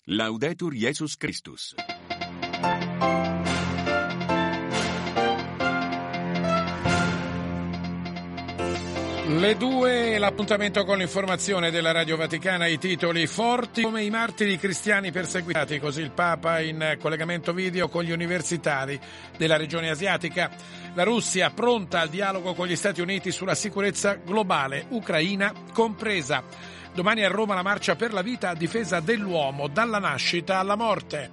Laudetur Jesus Christus. Le 2, l'appuntamento con l'informazione della Radio Vaticana, i titoli forti come i martiri cristiani perseguitati, così il Papa in collegamento video con gli universitari della regione asiatica. La Russia pronta al dialogo con gli Stati Uniti sulla sicurezza globale, Ucraina compresa. Domani a Roma la marcia per la vita a difesa dell'uomo, dalla nascita alla morte.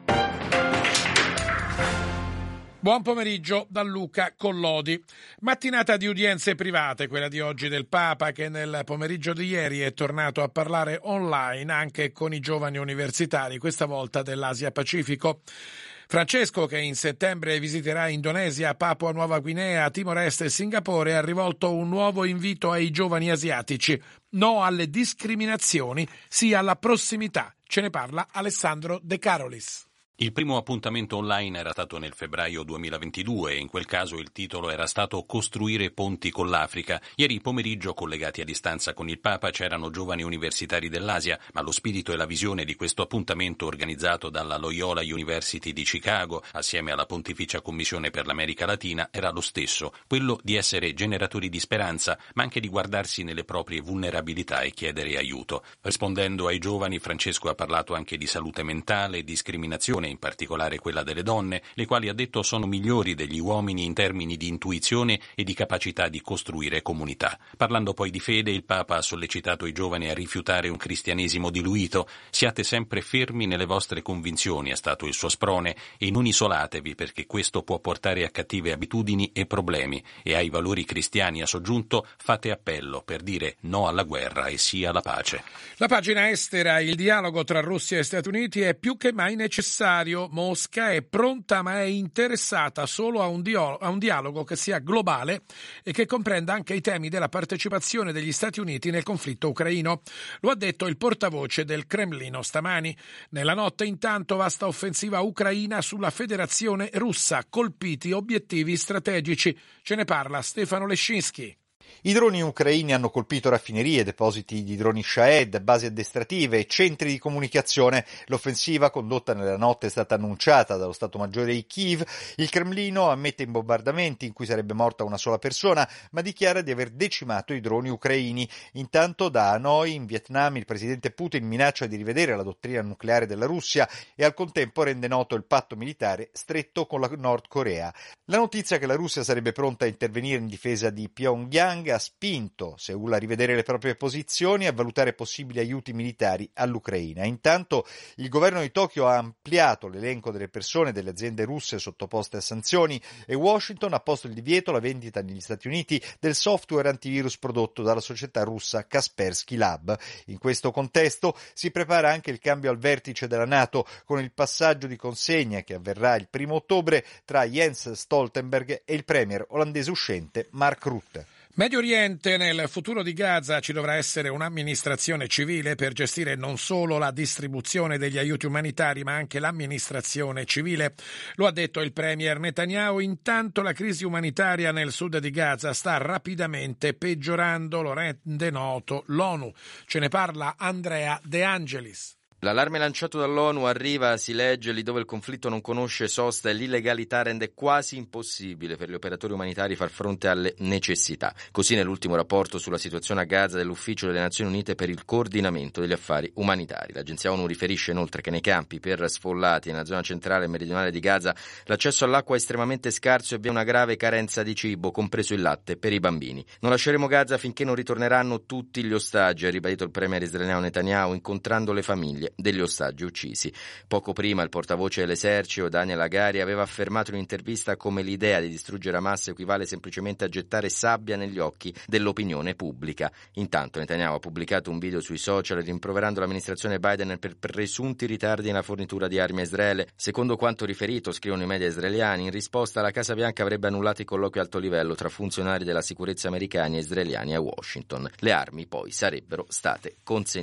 Buon pomeriggio da Luca Collodi. Mattinata di udienze private, quella di oggi del Papa, che nel pomeriggio di ieri è tornato a parlare online anche con i giovani universitari, questa volta dell'Asia Pacifico. Francesco, che in settembre visiterà Indonesia, Papua Nuova Guinea, Timor-Est e Singapore, ha rivolto un nuovo invito ai giovani asiatici: no alle discriminazioni, sì alla prossimità. Ce ne parla Alessandro De Carolis. Il primo appuntamento online era stato nel febbraio 2022 e in quel caso il titolo era stato Costruire ponti con l'Africa. Ieri pomeriggio, collegati a distanza con il Papa, c'erano giovani universitari dell'Asia, ma lo spirito e la visione di questo appuntamento, organizzato dalla Loyola University di Chicago assieme alla Pontificia Commissione per l'America Latina, era lo stesso, quello di essere generatori di speranza, ma anche di guardarsi nelle proprie vulnerabilità e chiedere aiuto. Rispondendo ai giovani, Francesco ha parlato anche di salute mentale e discriminazione, in particolare quella delle donne, le quali, ha detto, sono migliori degli uomini in termini di intuizione e di capacità di costruire comunità. Parlando poi di fede, il Papa ha sollecitato i giovani a rifiutare un cristianesimo diluito. Siate sempre fermi nelle vostre convinzioni, è stato il suo sprone, e non isolatevi, perché questo può portare a cattive abitudini e problemi. E ai valori cristiani, ha soggiunto, fate appello per dire no alla guerra e sì alla pace. La pagina estera: il dialogo tra Russia e Stati Uniti è più che mai necessario. Mosca è pronta ma è interessata solo a un dialogo che sia globale e che comprenda anche i temi della partecipazione degli Stati Uniti nel conflitto ucraino. Lo ha detto il portavoce del Cremlino stamani. Nella notte, intanto, vasta offensiva ucraina sulla Federazione Russa, colpiti obiettivi strategici. Ce ne parla Stefano Lescinski. I droni ucraini hanno colpito raffinerie, depositi di droni Shahed, basi addestrative e centri di comunicazione. L'offensiva, condotta nella notte, è stata annunciata dallo Stato Maggiore di Kiev. Il Cremlino ammette bombardamenti in cui sarebbe morta una sola persona, ma dichiara di aver decimato i droni ucraini. Intanto, da Hanoi, in Vietnam, il presidente Putin minaccia di rivedere la dottrina nucleare della Russia e al contempo rende noto il patto militare stretto con la Nord Corea. La notizia che la Russia sarebbe pronta a intervenire in difesa di Pyongyang ha spinto Seul a rivedere le proprie posizioni e a valutare possibili aiuti militari all'Ucraina. Intanto il governo di Tokyo ha ampliato l'elenco delle persone e delle aziende russe sottoposte a sanzioni e Washington ha posto il divieto alla vendita negli Stati Uniti del software antivirus prodotto dalla società russa Kaspersky Lab. In questo contesto si prepara anche il cambio al vertice della NATO, con il passaggio di consegna che avverrà il 1 ottobre tra Jens Stoltenberg e il premier olandese uscente Mark Rutte. Medio Oriente: nel futuro di Gaza ci dovrà essere un'amministrazione civile per gestire non solo la distribuzione degli aiuti umanitari, ma anche l'amministrazione civile. Lo ha detto il premier Netanyahu. Intanto la crisi umanitaria nel sud di Gaza sta rapidamente peggiorando, lo rende noto l'ONU. Ce ne parla Andrea De Angelis. L'allarme lanciato dall'ONU arriva, si legge, lì dove il conflitto non conosce sosta e l'illegalità rende quasi impossibile per gli operatori umanitari far fronte alle necessità. Così nell'ultimo rapporto sulla situazione a Gaza dell'Ufficio delle Nazioni Unite per il coordinamento degli affari umanitari. L'agenzia ONU riferisce inoltre che nei campi per sfollati nella zona centrale e meridionale di Gaza l'accesso all'acqua è estremamente scarso e vi è una grave carenza di cibo, compreso il latte, per i bambini. Non lasceremo Gaza finché non ritorneranno tutti gli ostaggi, ha ribadito il premier israeliano Netanyahu incontrando le famiglie degli ostaggi uccisi. Poco prima il portavoce dell'esercito Daniel Hagari aveva affermato in un'intervista come l'idea di distruggere Hamas equivale semplicemente a gettare sabbia negli occhi dell'opinione pubblica. Intanto Netanyahu ha pubblicato un video sui social rimproverando l'amministrazione Biden per presunti ritardi nella fornitura di armi a Israele. Secondo quanto riferito, scrivono i media israeliani, in risposta la Casa Bianca avrebbe annullato i colloqui a alto livello tra funzionari della sicurezza americani e israeliani a Washington. Le armi poi sarebbero state consegnate.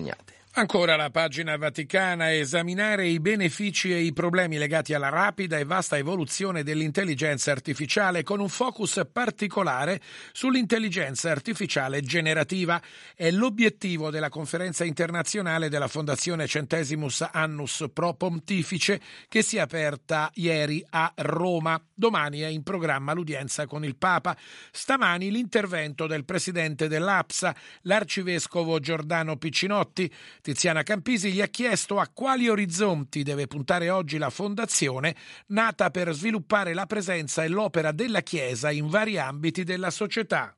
Ancora la pagina vaticana, esaminare i benefici e i problemi legati alla rapida e vasta evoluzione dell'intelligenza artificiale con un focus particolare sull'intelligenza artificiale generativa. È l'obiettivo della conferenza internazionale della Fondazione Centesimus Annus Pro Pontifice che si è aperta ieri a Roma. Domani è in programma l'udienza con il Papa. Stamani l'intervento del presidente dell'APSA, l'arcivescovo Giordano Piccinotti. Tiziana Campisi gli ha chiesto a quali orizzonti deve puntare oggi la Fondazione, nata per sviluppare la presenza e l'opera della Chiesa in vari ambiti della società.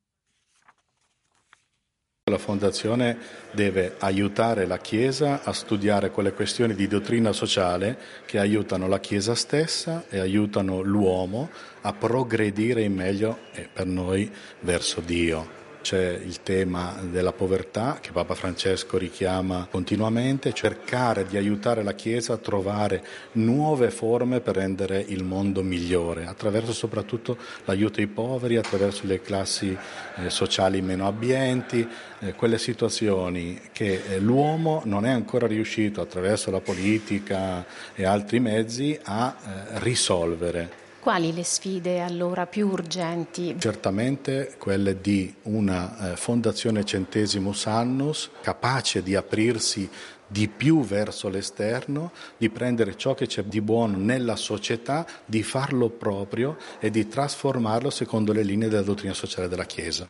La Fondazione deve aiutare la Chiesa a studiare quelle questioni di dottrina sociale che aiutano la Chiesa stessa e aiutano l'uomo a progredire in meglio e per noi verso Dio. C'è il tema della povertà che Papa Francesco richiama continuamente, cercare di aiutare la Chiesa a trovare nuove forme per rendere il mondo migliore, attraverso soprattutto l'aiuto ai poveri, attraverso le classi sociali meno abbienti, quelle situazioni che l'uomo non è ancora riuscito attraverso la politica e altri mezzi a risolvere. Quali le sfide allora più urgenti? Certamente quelle di una Fondazione Centesimus Annus capace di aprirsi di più verso l'esterno, di prendere ciò che c'è di buono nella società, di farlo proprio e di trasformarlo secondo le linee della dottrina sociale della Chiesa.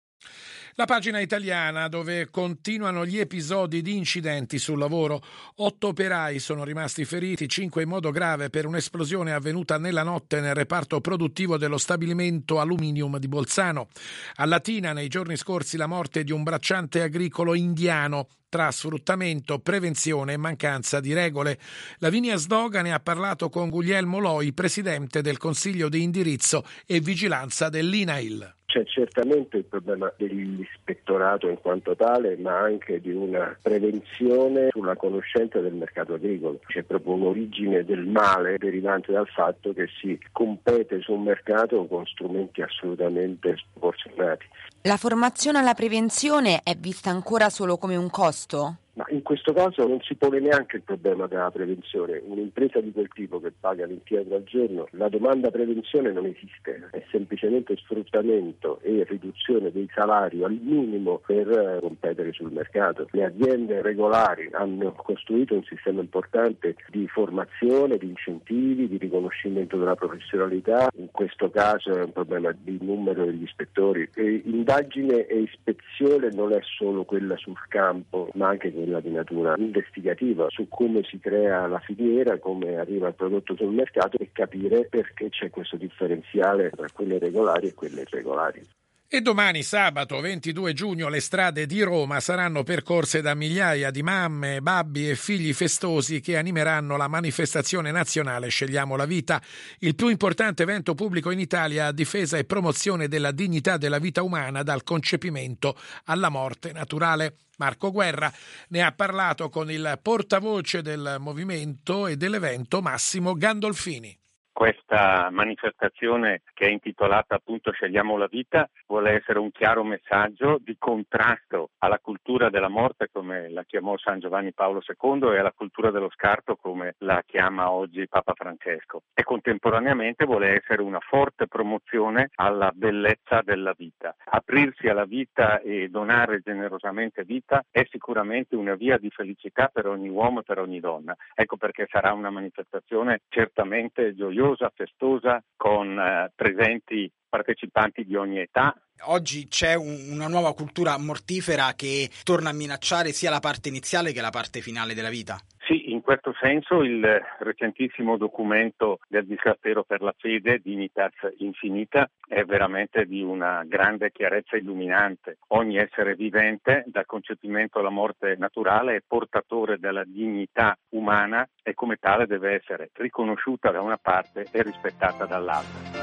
La pagina italiana, dove continuano gli episodi di incidenti sul lavoro. 8 operai sono rimasti feriti, 5 in modo grave per un'esplosione avvenuta nella notte nel reparto produttivo dello stabilimento Aluminium di Bolzano. A Latina, nei giorni scorsi, la morte di un bracciante agricolo indiano tra sfruttamento, prevenzione e mancanza di regole. Lavinia Sdoga ne ha parlato con Guglielmo Loi, presidente del Consiglio di indirizzo e vigilanza dell'INAIL. C'è certamente il problema dell'ispettorato in quanto tale, ma anche di una prevenzione sulla conoscenza del mercato agricolo. C'è proprio un'origine del male derivante dal fatto che si compete su un mercato con strumenti assolutamente sproporzionati. La formazione alla prevenzione è vista ancora solo come un costo? Ma in questo caso non si pone neanche il problema della prevenzione. Un'impresa di quel tipo che paga 20 euro al giorno, la domanda prevenzione non esiste, è semplicemente sfruttamento e riduzione dei salari al minimo per competere sul mercato. Le aziende regolari hanno costruito un sistema importante di formazione, di incentivi, di riconoscimento della professionalità. In questo caso è un problema di numero degli ispettori. Indagine e ispezione non è solo quella sul campo, ma anche quella di natura investigativa su come si crea la filiera, come arriva il prodotto sul mercato e capire perché c'è questo differenziale tra quelle regolari e quelle irregolari. E domani, sabato 22 giugno, le strade di Roma saranno percorse da migliaia di mamme, babbi e figli festosi che animeranno la manifestazione nazionale Scegliamo la vita, il più importante evento pubblico in Italia a difesa e promozione della dignità della vita umana dal concepimento alla morte naturale. Marco Guerra ne ha parlato con il portavoce del movimento e dell'evento Massimo Gandolfini. Questa manifestazione, che è intitolata appunto Scegliamo la vita, vuole essere un chiaro messaggio di contrasto alla cultura della morte, come la chiamò San Giovanni Paolo II, e alla cultura dello scarto, come la chiama oggi Papa Francesco. E contemporaneamente vuole essere una forte promozione alla bellezza della vita. Aprirsi alla vita e donare generosamente vita è sicuramente una via di felicità per ogni uomo e per ogni donna. Ecco perché sarà una manifestazione certamente gioiosa, festosa, con presenti partecipanti di ogni età. Oggi c'è una nuova cultura mortifera che torna a minacciare sia la parte iniziale che la parte finale della vita. Sì, in questo senso il recentissimo documento del Dicastero per la Fede, Dignitas Infinita, è veramente di una grande chiarezza illuminante. Ogni essere vivente, dal concepimento alla morte naturale, è portatore della dignità umana e come tale deve essere riconosciuta da una parte e rispettata dall'altra.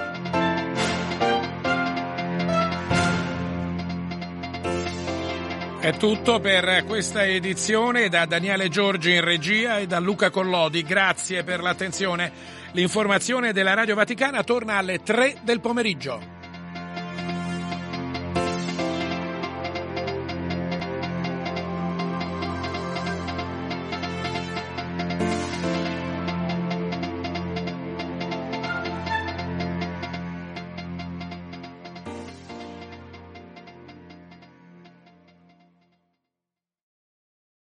È tutto per questa edizione, da Daniele Giorgi in regia e da Luca Collodi. Grazie per l'attenzione. L'informazione della Radio Vaticana torna alle 3 del pomeriggio.